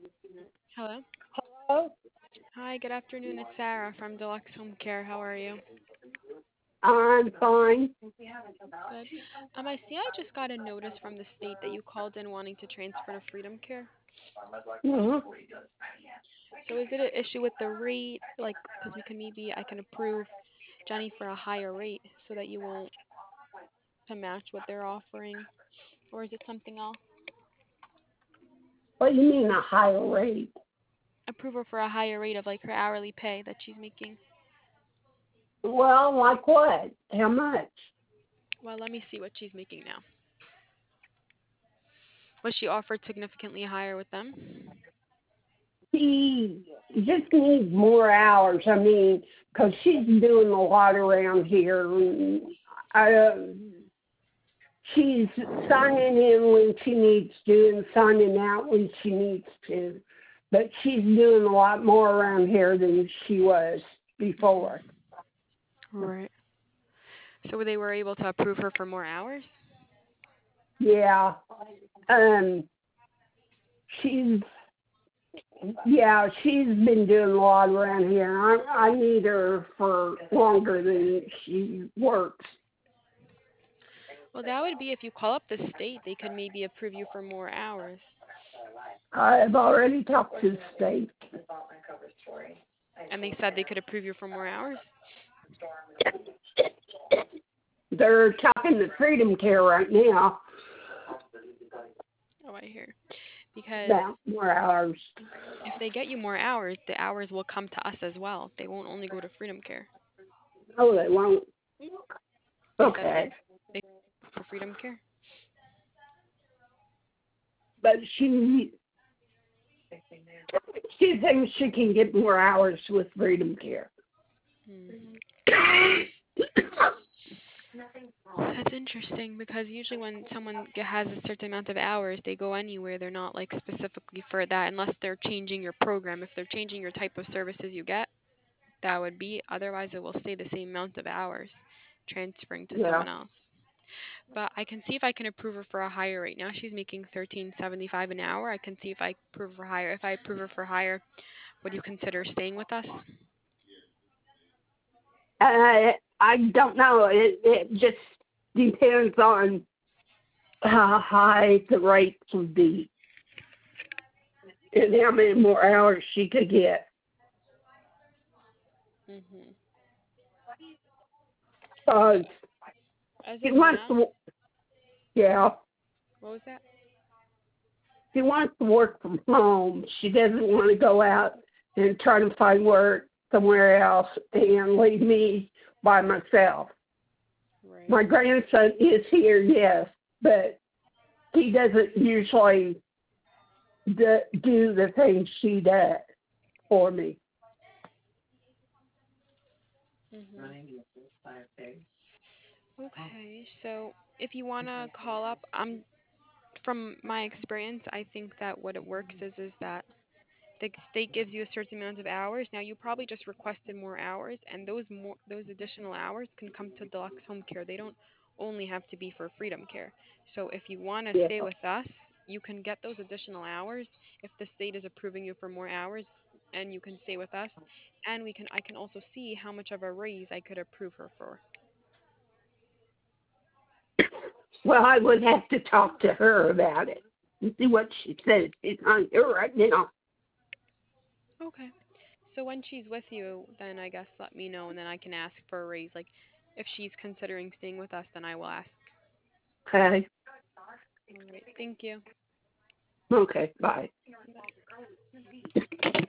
Hello. Oh, Hi, good afternoon. It's Sarah from Deluxe Home Care. How are you? I'm fine. Good. I see I just got a notice from the state that you called in wanting to transfer to Freedom Care. hmm So is it an issue with the rate? Like, because we can maybe I can approve Jenny for a higher rate so that you won't to match what they're offering, or is it something else? What do you mean a higher rate? Approve her for a higher rate of like her hourly pay that she's making. Well, like what? How much? Well, let me see what she's making now. Was she offered significantly higher with them? She just needs more hours. I mean, 'cause she's doing a lot around here. She's signing in when she needs to and signing out when she needs to. But she's doing a lot more around here than she was before. Right. So they were able to approve her for more hours? Yeah. Um, she's Yeah, she's been doing a lot around here. I need her for longer than she works. Well, that would be if you call up the state, they could maybe approve you for more hours. I've already talked to the state. And they said they could approve you for more hours? They're talking to Freedom Care right now Oh, I hear. Because about more hours. if they get you more hours, the hours will come to us as well. They won't only go to Freedom Care. Oh, they won't. They said Okay, they for Freedom Care. but she thinks she can get more hours with Freedom Care. Hmm. That's interesting because usually when someone has a certain amount of hours, they go anywhere. They're not like specifically for that unless they're changing your program. If they're changing your type of services you get, that would be. Otherwise, it will stay the same amount of hours, transferring to Yeah. someone else. But I can see if I can approve her for a higher rate. Now she's making 13.75 an hour. I can see if I approve her higher. If I approve her for higher, would you consider staying with us? I don't know. It just depends on how high the rates would be and how many more hours she could get. Mhm. Uh, As she of wants now, to, yeah, what was that? she wants to work from home. She doesn't want to go out and try to find work somewhere else and leave me by myself. Right. My grandson is here, yes, but he doesn't usually do the things she does for me. Mhm. Okay. So if you wanna call up, from my experience, I think that what it works is that the state gives you a certain amount of hours. Now you probably just requested more hours, and those additional hours can come to Deluxe Home Care. They don't only have to be for Freedom Care. So if you want to Yeah. stay with us, you can get those additional hours if the state is approving you for more hours, and you can stay with us. And I can also see how much of a raise I could approve her for. Well, I would have to talk to her about it and see what she says. She's on here right now. Okay. So when she's with you, then I guess let me know, and then I can ask for a raise. Like if she's considering staying with us, then I will ask. Okay. All right. Thank you. Okay. Bye. Bye.